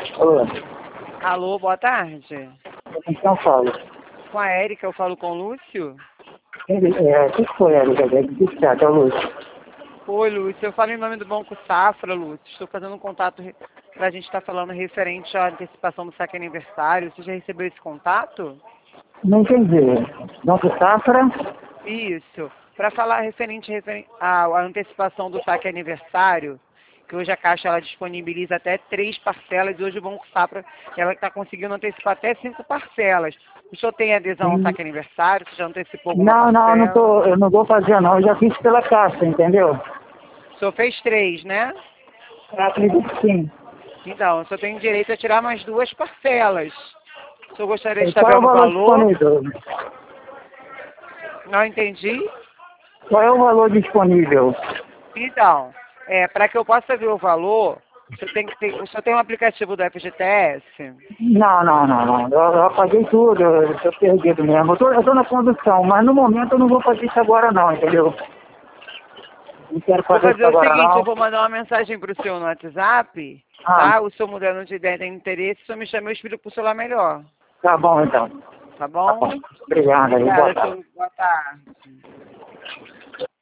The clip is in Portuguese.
Alô, Alô, boa tarde. então falo. Com a Érica, eu falo com o Lúcio. O que foi, Érica? O que trata, Lúcio? Oi, Lúcio, eu falo em nome do Banco Safra, Lúcio. Estou fazendo um contato para a gente estar falando referente à antecipação do saque aniversário. Você já recebeu esse contato? Não entendi. Banco Safra? Isso. Para falar referente à antecipação do saque aniversário, que hoje a Caixa ela disponibiliza até 3 parcelas e hoje o Banco Safra ela está conseguindo antecipar até 5 parcelas. O senhor tem adesão ao saque aniversário? Você já antecipou alguma parcela? Eu não vou fazer não. Eu já fiz pela Caixa, entendeu? O senhor fez 3, né? Eu acredito que sim. Então, o senhor tem direito a tirar mais 2 parcelas. O senhor gostaria de E qual é saber o o valor valor? disponível? Não entendi. Qual é o valor disponível? Então, para que eu possa ver o valor, o senhor tem um aplicativo do FGTS? Não. Eu apaguei tudo, eu estou perdido mesmo. Eu tô na condução, mas no momento eu não vou fazer isso agora não, entendeu? Não quero Vou fazer isso fazer o agora seguinte, eu não. vou mandar uma mensagem para o senhor no WhatsApp, Ah, tá? O senhor mudando de ideia, tem interesse, o senhor me chama e eu explico para o celular melhor, tá bom então. tá Tá bom? bom. Obrigado aí, boa Obrigada, tarde. senhor. Boa tarde.